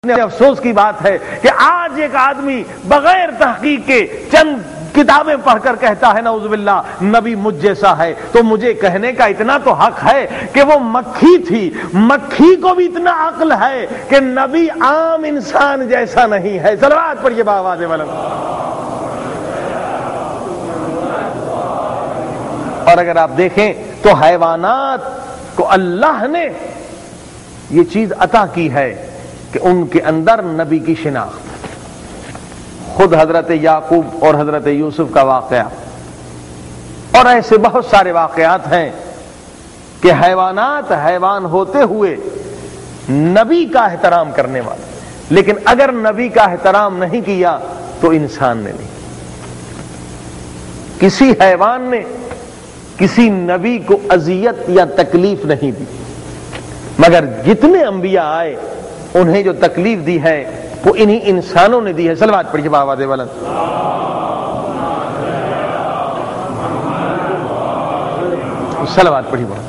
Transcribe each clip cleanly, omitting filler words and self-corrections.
افسوس کی بات ہے کہ آج ایک آدمی بغیر تحقیق کے چند کتابیں پڑھ کر کہتا ہے نعوذ باللہ نبی مجھ جیسا ہے، تو مجھے کہنے کا اتنا تو حق ہے کہ وہ مکھی تھی، مکھی کو بھی اتنا عقل ہے کہ نبی عام انسان جیسا نہیں ہے۔ صلوات پڑھیے بآواز بلند۔ اور اگر آپ دیکھیں تو حیوانات کو اللہ نے یہ چیز عطا کی ہے کہ ان کے اندر نبی کی شناخت۔ خود حضرت یعقوب اور حضرت یوسف کا واقعہ اور ایسے بہت سارے واقعات ہیں کہ حیوانات حیوان ہوتے ہوئے نبی کا احترام کرنے والے، لیکن اگر نبی کا احترام نہیں کیا تو انسان نے نہیں۔ کسی حیوان نے کسی نبی کو اذیت یا تکلیف نہیں دی، مگر جتنے انبیاء آئے انہیں جو تکلیف دی ہے وہ انہی انسانوں نے دی ہے۔ صلوات پڑھیے بآواز بلند۔ صلوات پڑھیے بلند۔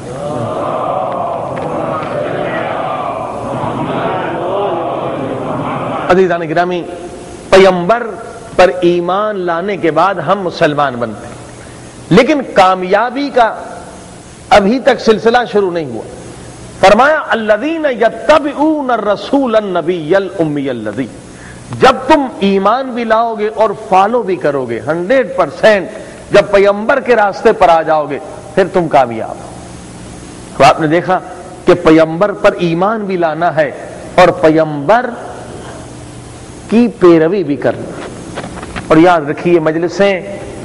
عزیزان گرامی، پیغمبر پر ایمان لانے کے بعد ہم مسلمان بنتے ہیں، لیکن کامیابی کا ابھی تک سلسلہ شروع نہیں ہوا۔ فرمایا الذین یتبعون الرسول النبی الامی الذی، جب تم ایمان بھی لاؤ گے اور فالو بھی کرو گے 100%، جب پیغمبر کے راستے پر آ جاؤ گے پھر تم کامیاب ہو۔ تو آپ نے دیکھا کہ پیغمبر پر ایمان بھی لانا ہے اور پیغمبر کی پیروی بھی کرنا۔ اور یاد رکھیے مجلسیں،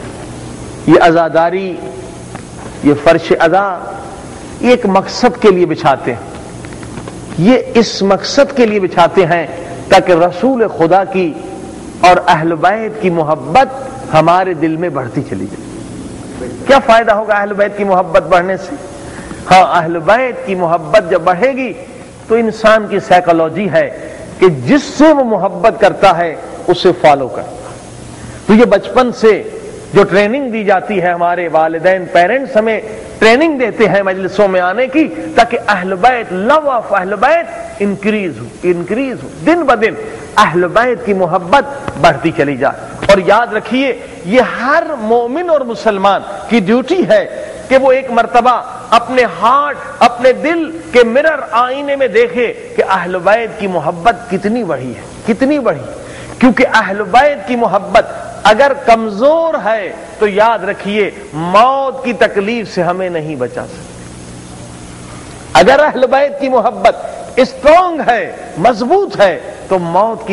یہ عزاداری، یہ فرش ادا، یہ ایک مقصد کے لیے بچھاتے ہیں، یہ اس مقصد کے لیے بچھاتے ہیں تاکہ رسول خدا کی اور اہل بیت کی محبت ہمارے دل میں بڑھتی چلی جائے۔ کیا فائدہ ہوگا اہل بیت کی محبت بڑھنے سے؟ ہاں، اہل بیت کی محبت جب بڑھے گی تو انسان کی سائیکالوجی ہے کہ جس سے وہ محبت کرتا ہے اسے فالو کرتا۔ تو یہ بچپن سے جو ٹریننگ دی جاتی ہے، ہمارے والدین پیرنٹس ہمیں ٹریننگ دیتے ہیں مجلسوں میں آنے کی، تاکہ اہل بیت، لو آف اہل بیت انکریز ہو، دن بدن اہل بیت کی محبت بڑھتی چلی جائے۔ اور یاد رکھیے یہ ہر مومن اور مسلمان کی ڈیوٹی ہے کہ وہ ایک مرتبہ اپنے ہارٹ، اپنے دل کے مرر آئینے میں دیکھے کہ اہل بیت کی محبت کتنی بڑھی ہے، کتنی بڑھی، کیونکہ اہل بیت کی محبت اگر کمزور ہے تو یاد رکھیے موت کی تکلیف سے ہمیں نہیں بچا سکتی۔ اگر اہل بیت کی محبت اسٹرانگ ہے، مضبوط ہے، تو موت کی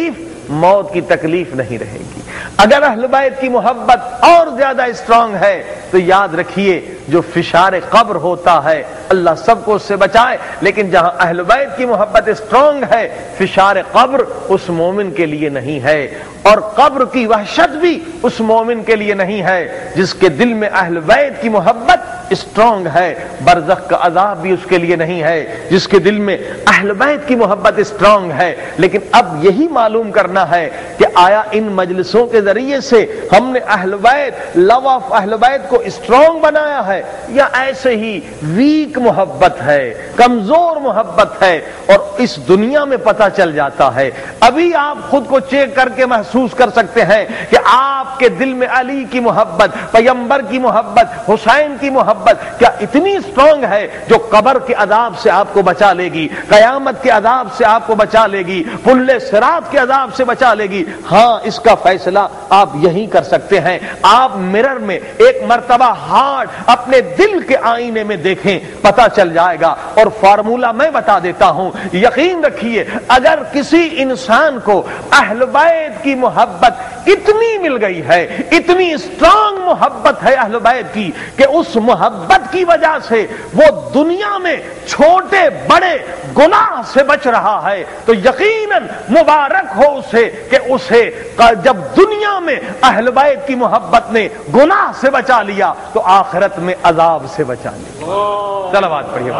تکلیف نہیں رہے گی۔ اگر اہل بیت کی محبت اور زیادہ اسٹرانگ ہے تو یاد رکھیے جو فشار قبر ہوتا ہے، اللہ سب کو اس سے بچائے، لیکن جہاں اہل بیت کی محبت اسٹرانگ ہے، فشار قبر اس مومن کے لیے نہیں ہے، اور قبر کی وحشت بھی اس مومن کے لیے نہیں ہے۔ جس کے دل میں اہل بیت کی محبت اسٹرانگ ہے، برزخ کا عذاب بھی اس کے لیے نہیں ہے۔ جس کے دل میں اہل بیت کی محبت اسٹرانگ ہے، لیکن اب یہی معلوم کرنا ہے کہ آیا ان مجلسوں کے ذریعے سے ہم نے اہل بیت، لو آف اہل بیت کو اسٹرانگ بنایا ہے، یا ایسے ہی ویک محبت ہے، کمزور محبت ہے، اور اس دنیا میں پتہ چل جاتا ہے۔ ابھی آپ خود کو چیک کر کے محسوس کر سکتے ہیں کہ آپ کے دل میں علی کی محبت، پیغمبر کی محبت، حسین کی محبت کیا اتنی اسٹرانگ ہے جو قبر کے عذاب سے آپ کو بچا لے گی، قیامت کے عذاب سے آپ کو بچا لے گی، پل صراط کے عذاب سے بچا لے گی؟ ہاں، اس کا فیصلہ آپ یہی کر سکتے ہیں۔ آپ مرر میں ایک مرتبہ ہارٹ اپنے دل کے آئینے میں دیکھیں، پتہ چل جائے گا۔ اور فارمولہ میں بتا دیتا ہوں، یقین رکھیے اگر کسی انسان کو اہل بیت کی محبت اتنی مل گئی ہے، اتنی اسٹرانگ محبت ہے اہل بیت کی، کہ اس محبت کی وجہ سے وہ دنیا میں چھوٹے بڑے گناہ سے بچ رہا ہے، تو یقیناً مبارک ہو اسے کہ اسے جب دنیا میں اہل بیت کی محبت نے گناہ سے بچا لیا تو آخرت میں عذاب سے بچا لیا۔ صلوات پڑھیے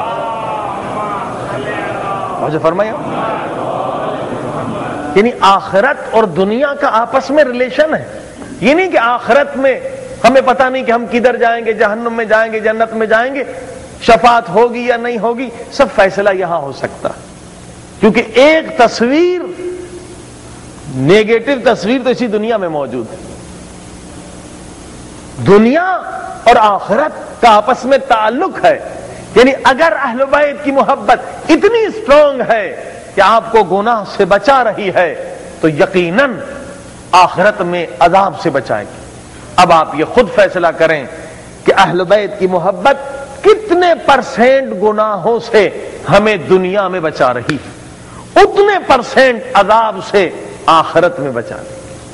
مجھے فرمایا۔ یعنی آخرت اور دنیا کا آپس میں ریلیشن ہے، یہ نہیں کہ آخرت میں ہمیں پتہ نہیں کہ ہم کدھر جائیں گے، جہنم میں جائیں گے، جنت میں جائیں گے، شفاعت ہوگی یا نہیں ہوگی، سب فیصلہ یہاں ہو سکتا ہے۔ کیونکہ ایک تصویر، نیگیٹو تصویر تو اسی دنیا میں موجود ہے. دنیا اور آخرت کا آپس میں تعلق ہے. یعنی اگر اہل بیت کی محبت اتنی اسٹرانگ ہے کہ آپ کو گناہ سے بچا رہی ہے تو یقیناً آخرت میں عذاب سے بچائے گی. اب آپ یہ خود فیصلہ کریں کہ اہل بیت کی محبت کتنے پرسنٹ گناہوں سے ہمیں دنیا میں بچا رہی ہے، اتنے پرسنٹ عذاب سے آخرت میں بچا رہی.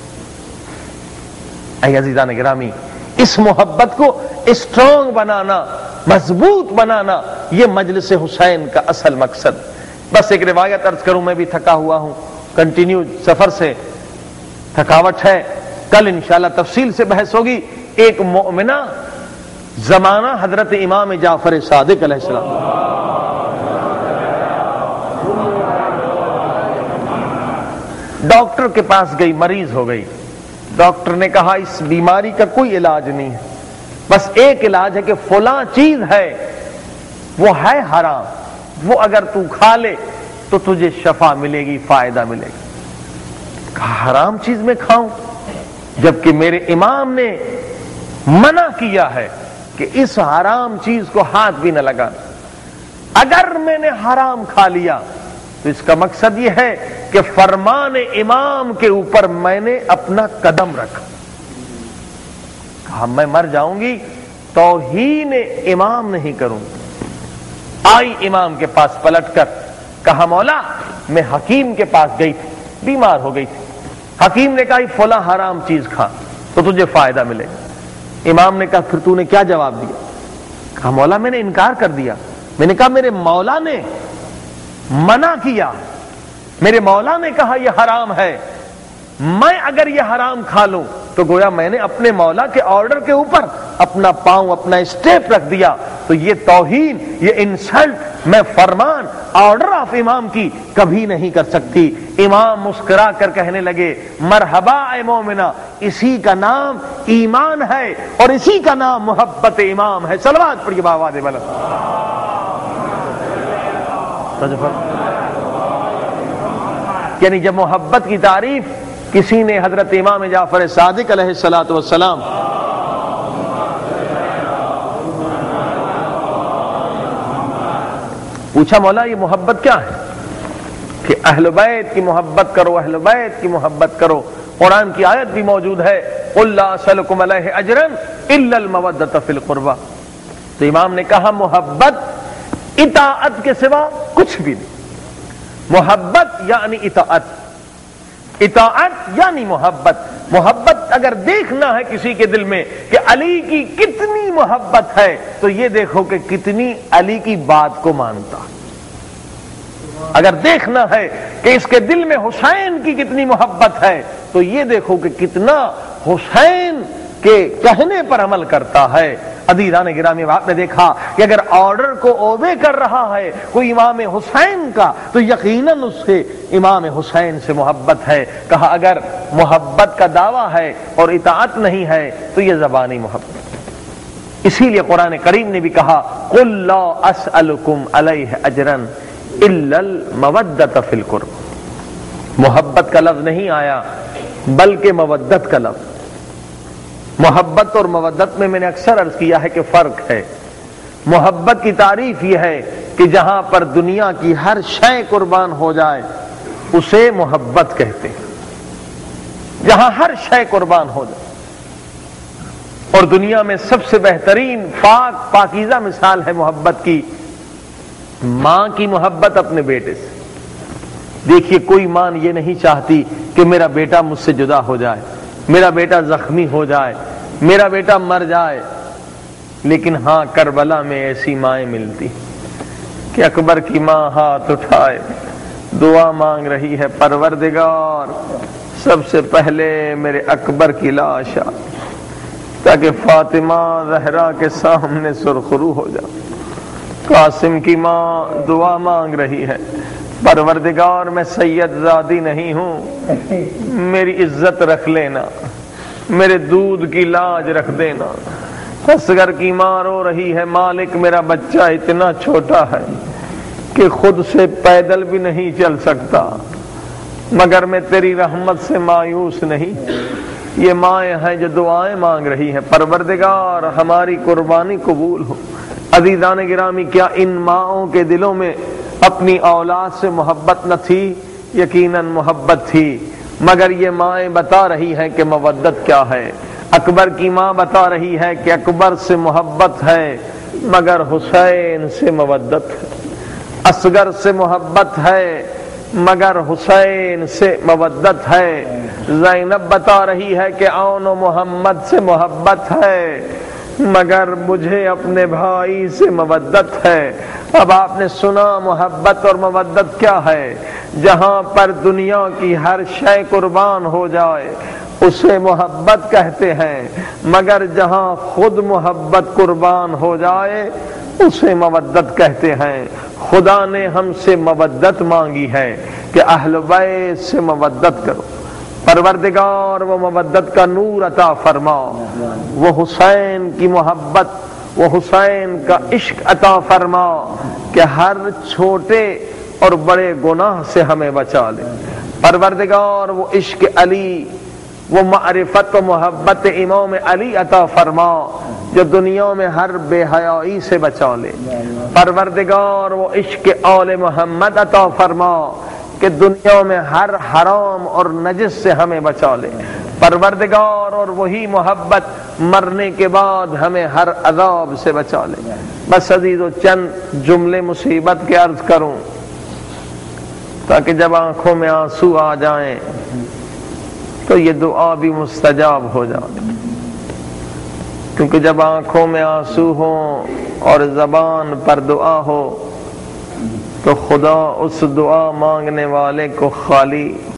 اے عزیزان گرامی، اس محبت کو اسٹرانگ بنانا، مضبوط بنانا، یہ مجلس حسین کا اصل مقصد. بس ایک روایت عرض کروں، میں بھی تھکا ہوا ہوں، کنٹینیو سفر سے تھکاوٹ ہے. کل انشاءاللہ تفصیل سے بحث ہوگی. ایک مومنہ زمانہ حضرت امام جعفر صادق علیہ السلام، ڈاکٹر کے پاس گئی، مریض ہو گئی. ڈاکٹر نے کہا اس بیماری کا کوئی علاج نہیں ہے، بس ایک علاج ہے کہ فلاں چیز ہے وہ ہے حرام، وہ اگر تو کھا لے تو تجھے شفا ملے گی، فائدہ ملے گا. کہا حرام چیز میں کھاؤں جبکہ میرے امام نے منع کیا ہے کہ اس حرام چیز کو ہاتھ بھی نہ لگانا. اگر میں نے حرام کھا لیا تو اس کا مقصد یہ ہے کہ فرمان امام کے اوپر میں نے اپنا قدم رکھا. کہا میں مر جاؤں گی توہین امام نہیں کروں. آئی امام کے پاس پلٹ کر کہا مولا میں حکیم کے پاس گئی تھی، بیمار ہو گئی تھی. حکیم نے کہا فلاں حرام چیز کھا تو تجھے فائدہ ملے گا. امام نے کہا پھر تو نے کیا جواب دیا؟ کہا مولا میں نے انکار کر دیا. میں نے کہا میرے مولا نے منع کیا، میرے مولا نے کہا یہ حرام ہے، میں اگر یہ حرام کھا لوں تو گویا میں نے اپنے مولا کے آرڈر کے اوپر اپنا پاؤں، اپنا اسٹیپ رکھ دیا. تو یہ توہین، یہ انسلٹ میں فرمان، آرڈر آف امام کی کبھی نہیں کر سکتی. امام مسکرا کر کہنے لگے مرحبا اے مومنہ، اسی کا نام ایمان ہے اور اسی کا نام محبت امام ہے. صلوات پڑھیے بآواز بلند. یعنی جب محبت کی تعریف کسی نے حضرت امام جعفر صادق علیہ الصلوۃ والسلام پوچھا مولا یہ محبت کیا ہے؟ کہ اہل بیت کی محبت کرو، اہل بیت کی محبت کرو. قرآن کی آیت بھی موجود ہے قل لا اسألکم علیہ اجرا الا المودۃ فی القربى. تو امام نے کہا محبت اطاعت کے سوا کچھ بھی نہیں. محبت یعنی اطاعت، اطاعت یعنی محبت. محبت اگر دیکھنا ہے کسی کے دل میں کہ علی کی کتنی محبت ہے تو یہ دیکھو کہ کتنی علی کی بات کو مانتا. اگر دیکھنا ہے کہ اس کے دل میں حسین کی کتنی محبت ہے تو یہ دیکھو کہ کتنا حسین کے کہنے پر عمل کرتا ہے. عزیزان گرامی، آپ نے دیکھا کہ اگر آرڈر کو اوبے کر رہا ہے کوئی امام حسین کا تو یقیناً اس سے امام حسین سے محبت ہے. کہا اگر محبت کا دعویٰ ہے اور اطاعت نہیں ہے تو یہ زبانی محبت. اسی لیے قرآن کریم نے بھی کہا قل لا اسألکم علیہ اجرا الا المودۃ فی القربى. محبت کا لفظ نہیں آیا بلکہ مودت کا لفظ. محبت اور مودت میں نے اکثر عرض کیا ہے کہ فرق ہے. محبت کی تعریف یہ ہے کہ جہاں پر دنیا کی ہر شے قربان ہو جائے اسے محبت کہتے ہیں. جہاں ہر شے قربان ہو جائے. اور دنیا میں سب سے بہترین پاکیزہ مثال ہے محبت کی ماں کی محبت اپنے بیٹے سے. دیکھیے کوئی ماں یہ نہیں چاہتی کہ میرا بیٹا مجھ سے جدا ہو جائے، میرا بیٹا زخمی ہو جائے، میرا بیٹا مر جائے. لیکن ہاں کربلا میں ایسی مائیں ملتی کہ اکبر کی ماں ہاتھ اٹھائے دعا مانگ رہی ہے پروردگار سب سے پہلے میرے اکبر کی لاش آ تاکہ فاطمہ زہرا کے سامنے سرخرو ہو جائے. قاسم کی ماں دعا مانگ رہی ہے پروردگار میں سید زادی نہیں ہوں، میری عزت رکھ لینا، میرے دودھ کی لاج رکھ دینا. اصغر کی ماں رو رہی ہے مالک میرا بچہ اتنا چھوٹا ہے کہ خود سے پیدل بھی نہیں چل سکتا، مگر میں تیری رحمت سے مایوس نہیں۔ یہ مائیں ہیں جو دعائیں مانگ رہی ہیں، پروردگار ہماری قربانی قبول ہو۔ عزیزان گرامی، کیا ان ماؤں کے دلوں میں اپنی اولاد سے محبت نہ تھی؟ یقیناً محبت تھی، مگر یہ مائیں بتا رہی ہیں کہ مودت کیا ہے۔ اکبر کی ماں بتا رہی ہے کہ اکبر سے محبت ہے، مگر حسین سے مودت ہے۔ اصغر سے محبت ہے، مگر حسین سے مودت ہے۔ زینب بتا رہی ہے کہ آن و محمد سے محبت ہے، مگر مجھے اپنے بھائی سے مودت ہے۔ اب آپ نے سنا محبت اور مودت کیا ہے۔ جہاں پر دنیا کی ہر شے قربان ہو جائے اسے محبت کہتے ہیں، مگر جہاں خود محبت قربان ہو جائے اسے مودت کہتے ہیں۔ خدا نے ہم سے مودت مانگی ہے کہ اہل بیت سے مودت کرو۔ پروردگار وہ مودت کا نور عطا فرما، وہ حسین کی محبت، وہ حسین کا عشق عطا فرما کہ ہر چھوٹے اور بڑے گناہ سے ہمیں بچا لے۔ پروردگار وہ عشق علی، وہ معرفت و محبت امام علی عطا فرما جو دنیا میں ہر بے حیائی سے بچا لے۔ پروردگار وہ عشق آل محمد عطا فرما کہ دنیا میں ہر حرام اور نجس سے ہمیں بچا لے۔ پروردگار اور وہی محبت مرنے کے بعد ہمیں ہر عذاب سے بچا لے۔ بس عزیزو چند جملے مصیبت کے عرض کروں تاکہ جب آنکھوں میں آنسو آ جائیں تو یہ دعا بھی مستجاب ہو جائے، کیونکہ جب آنکھوں میں آنسو ہوں اور زبان پر دعا ہو تو خدا اس دعا مانگنے والے کو خالی